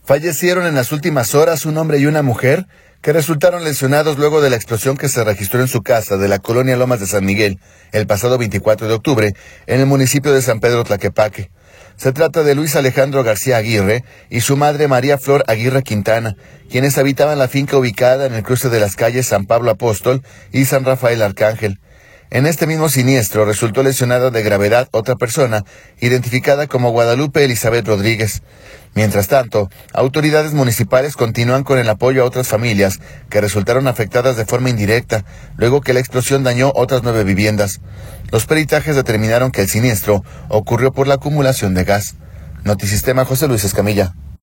Fallecieron en las últimas horas un hombre y una mujer que resultaron lesionados luego de la explosión que se registró en su casa de la colonia Lomas de San Miguel el pasado 24 de octubre en el municipio de San Pedro Tlaquepaque. Se trata de Luis Alejandro García Aguirre y su madre María Flor Aguirre Quintana, quienes habitaban la finca ubicada en el cruce de las calles San Pablo Apóstol y San Rafael Arcángel. En este mismo siniestro resultó lesionada de gravedad otra persona, identificada como Guadalupe Elizabeth Rodríguez. Mientras tanto, autoridades municipales continúan con el apoyo a otras familias que resultaron afectadas de forma indirecta, luego que la explosión dañó otras 9 viviendas. Los peritajes determinaron que el siniestro ocurrió por la acumulación de gas. Notisistema, José Luis Escamilla.